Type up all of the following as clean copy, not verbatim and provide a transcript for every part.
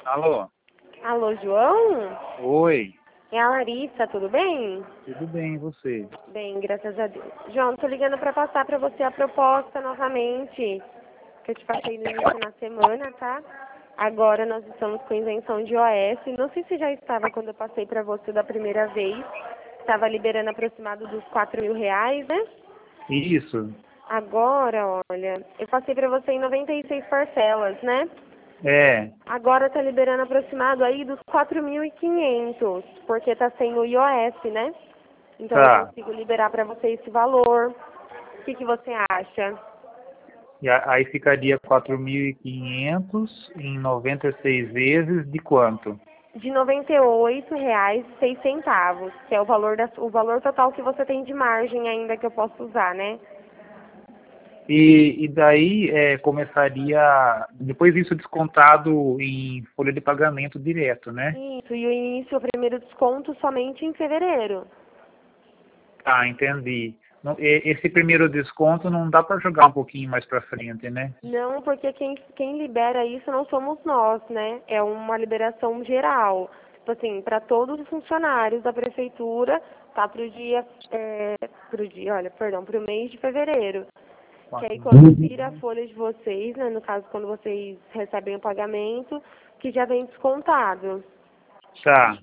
Alô? Alô, João? Oi, É a Larissa, tudo bem? tudo bem, e você? Bem, graças a Deus. João, tô ligando para passar para você a proposta novamente, que eu te passei no início na semana, tá? Agora nós estamos com isenção de OS. Não sei se já estava quando eu passei para você da primeira vez. Estava liberando aproximado dos R$ 4.000, né? Isso, Agora, olha, eu passei para você em 96 parcelas, né? é, Agora tá liberando aproximado aí dos 4.500, porque tá sem o iOS, né? Então eu tá. consigo liberar para você esse valor. O que você acha? E aí ficaria 4.500 em 96 vezes de quanto? De R$ 98,06, que é o valor total que você tem de margem ainda que eu posso usar, né? E daí começaria, depois isso descontado em folha de pagamento direto, né? Isso, e o início, o primeiro desconto somente em fevereiro. Tá, entendi. Esse primeiro desconto não dá para jogar um pouquinho mais para frente, né? Não, porque quem libera isso não somos nós, né? É uma liberação geral. Tipo assim, para todos os funcionários da prefeitura, tá pro mês de fevereiro. Que aí 4 quando vira a folha de vocês, né? No caso, quando vocês recebem o pagamento, que já vem descontado. Tá.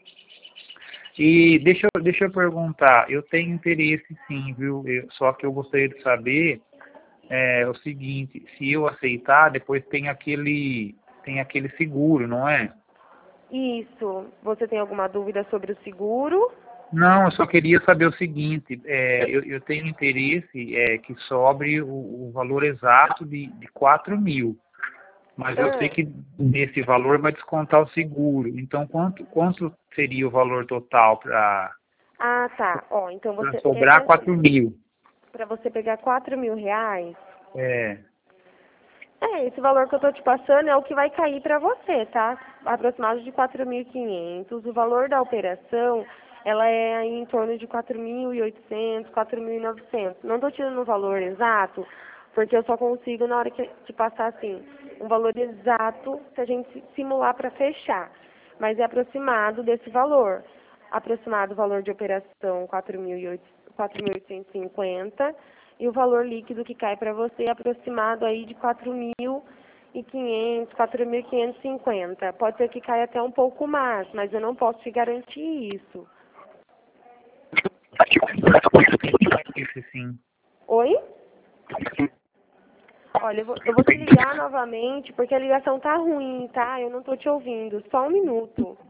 E deixa eu perguntar, eu tenho interesse sim, viu? Só que eu gostaria de saber o seguinte, se eu aceitar, depois tem aquele seguro, não é? Isso. Você tem alguma dúvida sobre o seguro? Não, eu só queria saber o seguinte, eu tenho interesse que sobre o valor exato de 4.000, mas eu sei Ah, que desse valor vai descontar o seguro. Então, quanto seria o valor total para tá. Ó, então é que sobrar assim, 4.000? para você pegar R$ 4.000. É, Esse valor que eu tô te passando é o que vai cair para você, tá? Aproximado de 4.500. O valor da operação, ela é aí em torno de 4.800, 4.900. Não tô tirando o valor exato, porque eu só consigo na hora que te passar assim, um valor exato se a gente simular para fechar. Mas é aproximado desse valor. Aproximado o valor de operação 4.850 e o valor líquido que cai para você é aproximado aí de 4.500, 4.550. Pode ser que caia até um pouco mais, mas eu não posso te garantir isso. esse sim. Oi? Olha, eu vou te ligar novamente porque a ligação tá ruim, tá? Eu não tô te ouvindo. Só um minuto.